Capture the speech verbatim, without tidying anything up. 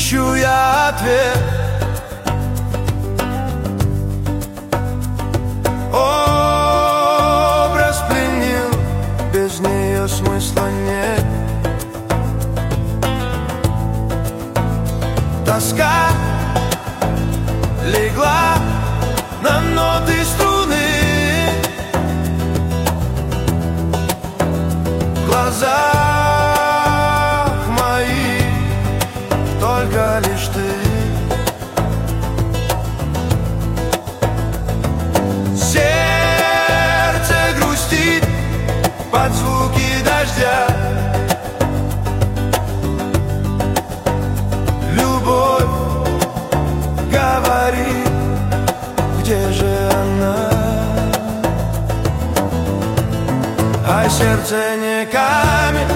ищу я ответ. Образ пленил, без нее смысла нет. Тоска легла на ноты струны, в глазах моих только лишь ты. Сердце грустит под звуки дождя. Любовь говорит, где же она? А сердце не камень.